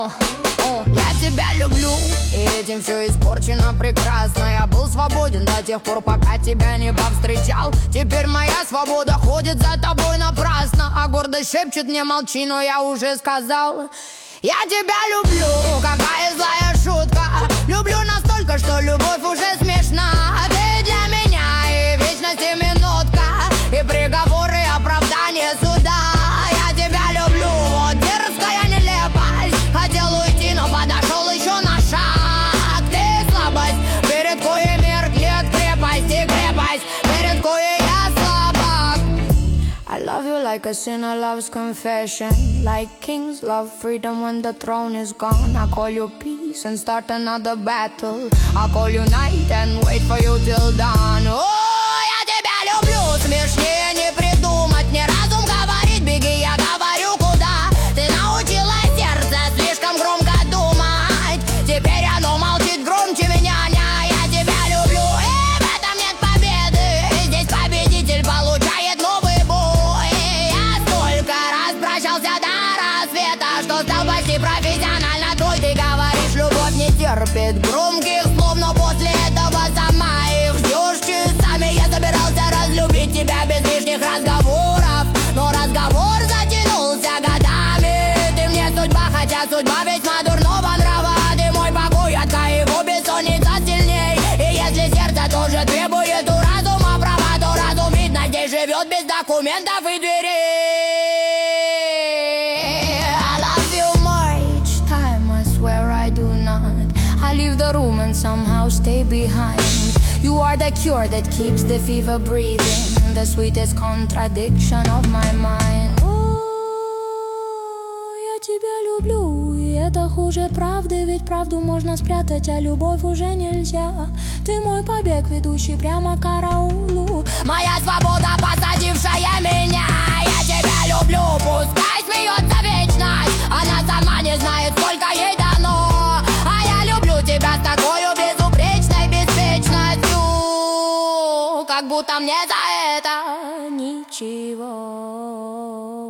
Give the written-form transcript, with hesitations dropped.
Я тебя люблю, и этим все испорчено прекрасно. Я был свободен до тех пор, пока тебя не повстречал. Теперь моя свобода ходит за тобой напрасно. А гордость шепчет мне: молчи, но я уже сказал. Я тебя люблю, какая злая шутка. Люблю настолько, что любовь уже смешна. Ты для меня и вечность, и минутка, и приговоры, и оправдание суда. Я тебя люблю, вот дерзкая нелепость. Хотел уйти, но подошел еще на шаг. Ты слабость, перед коей меркнет крепость, и крепость, перед коей я слабак. I love you like a sinner loves confession, like kings love freedom when the throne is gone. I call you peace and start another battle. I call you night and wait for you till dawn. О, я тебя люблю, смешнее не придумать. Мне разум говорит: беги, я говорю куда. Ты научила сердце слишком громко думать. Теперь оно молчит громче меня. Я тебя люблю, и в этом нет победы. Здесь победитель получает новый бой. Я столько раз прощался до рассвета, что стал почти профессионально твой. Ты говоришь, любовь не терпит громких слов, но после этого сама их ждешь часами. Я собирался разлюбить тебя без лишних разговоров, но разговор затянулся годами. Ты мне судьба, хотя судьба весьма дурного нрава. Ты мой покой, от его бессонница сильней. И если сердце тоже требует у разума права, то разум, видно, здесь живет без документов и дверей. I love you more each time, I swear I do not. I leave the room and somehow stay behind. You are the cure that keeps the fever breathing, the sweetest contradiction of my mind. Я тебя люблю, и это хуже правды, ведь правду можно спрятать, а любовь уже нельзя. Ты мой побег, ведущий прямо к караулу. Моя свобода, посадившая меня. Я тебя люблю, пускай смеется вечность. Она сама не знает, сколько ей дано. А я люблю тебя с такой безупречной беспечностью, как будто мне за это Ничего.